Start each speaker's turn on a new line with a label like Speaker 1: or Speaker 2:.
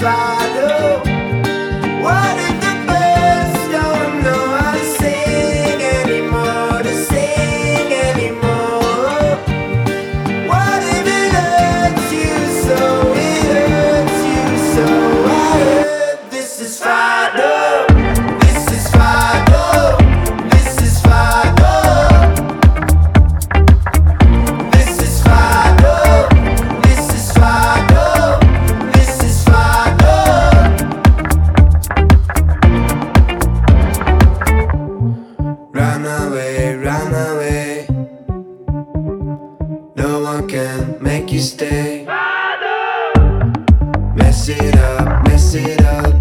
Speaker 1: follow. What if the birds don't know how to sing anymore? To sing anymore. What if it hurts you so? It hurts you so. I heard this is follow. This is follow. This is follow. This is follow. This is follow. This is follow. Run away, run away. No one can make you stay. Mess it up, mess it up.